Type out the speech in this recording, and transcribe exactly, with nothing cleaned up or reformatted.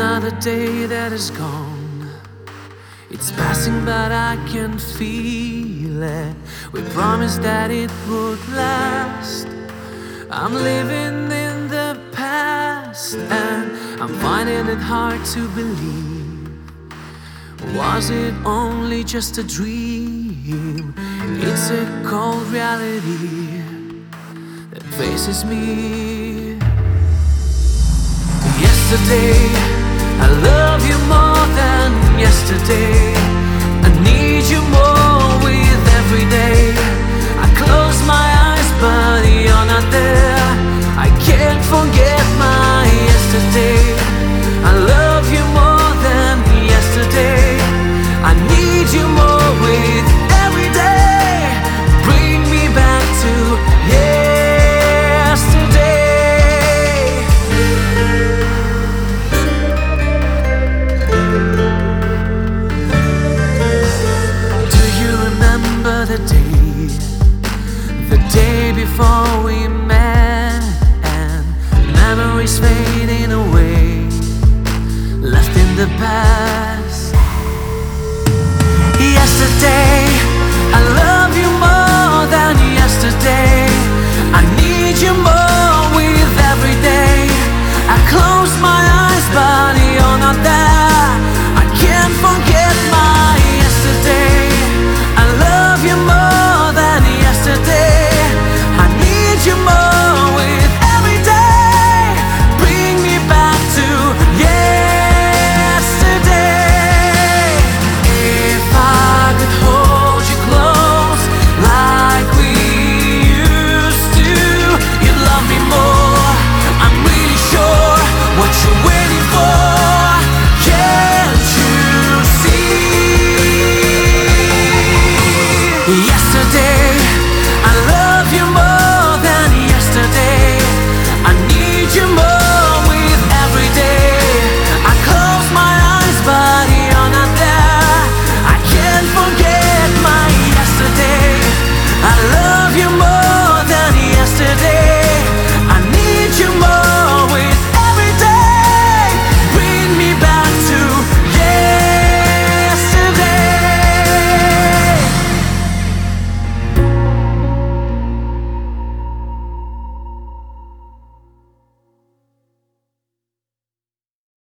another day that is gone. It's passing but I can feel it. We promised that it would last. I'm living in the past and I'm finding it hard to believe. Was it only just a dream? It's a cold reality that faces me. Yesterday, I love you more than yesterday. I need you more